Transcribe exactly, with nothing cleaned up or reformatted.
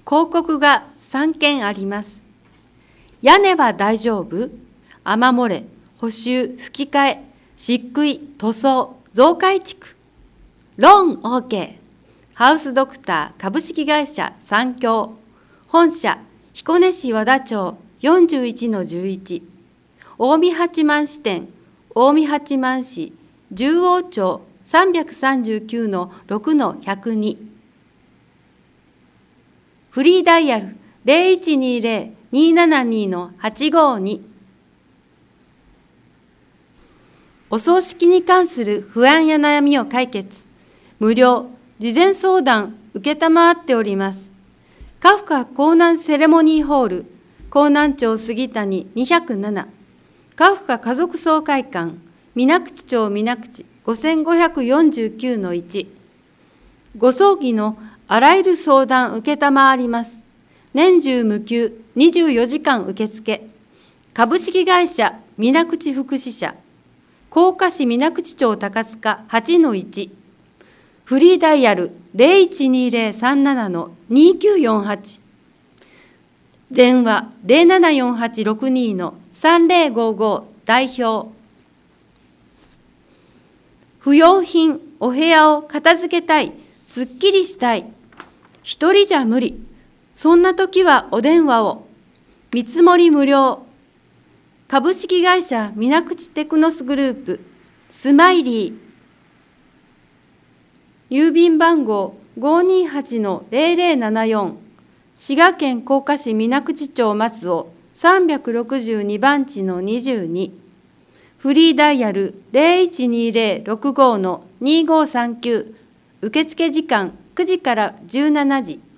広告がさんけんあります。屋根は大丈夫？雨漏れ、補修、吹き替え、漆喰、塗装、増改築。ローン オーケー。ハウスドクター株式会社三共。本社、彦根市和田町 よんじゅういちのじゅういち。近江八幡支店、近江八幡市、十王町さんびゃくさんじゅうきゅうのろくのひゃくに。フリーダイヤル ゼロいちにゼロ にーななにのはちごに。お葬式に関する不安や悩みを解決、無料、事前相談受けたまわっております。カフカ江南セレモニーホール、江南町杉谷にひゃくなな、カフカ家族総会館、水口町水口ごせんごひゃくよんじゅうきゅうのいち。ご葬儀のあらゆる相談受けたまわります。年中無休にじゅうよじかん受付。株式会社水口福祉社、甲賀市水口町高塚 はちのいち。フリーダイヤル ゼロいちにゼロ さんななのにきゅうよんはち。電話 ゼロななよんはちろくにのさんゼロごご代表。不要品、お部屋を片付けたい、すっきりしたい。一人じゃ無理。そんな時はお電話を。見積もり無料。株式会社水口テクノスグループ、スマイリー。郵便番号 ごーにーはちのゼロゼロななよん。滋賀県甲賀市水口町松尾さんびゃくろくじゅうにばんちのにじゅうに。フリーダイヤル ゼロいちにゼロろくごのにごさんきゅう。受付時間くじからじゅうしちじ。